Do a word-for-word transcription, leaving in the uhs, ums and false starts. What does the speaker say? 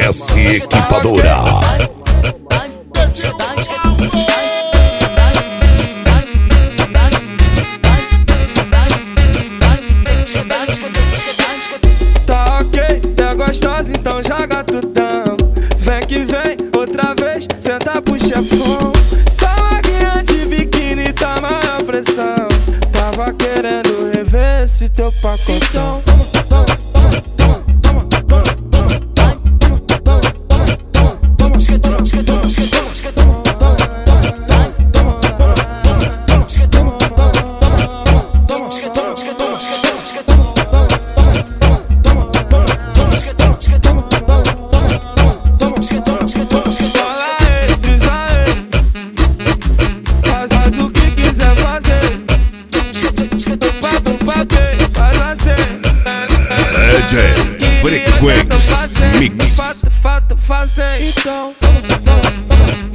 S Equipadora. Tá ok, tá gostosa, então joga tudão. Vem que vem, outra vez, senta pro chefão. Só maguinha de biquíni, tá maior pressão. Tava querendo rever esse teu pacotão. D J Frequência Mix. Fato, fato, fazer então.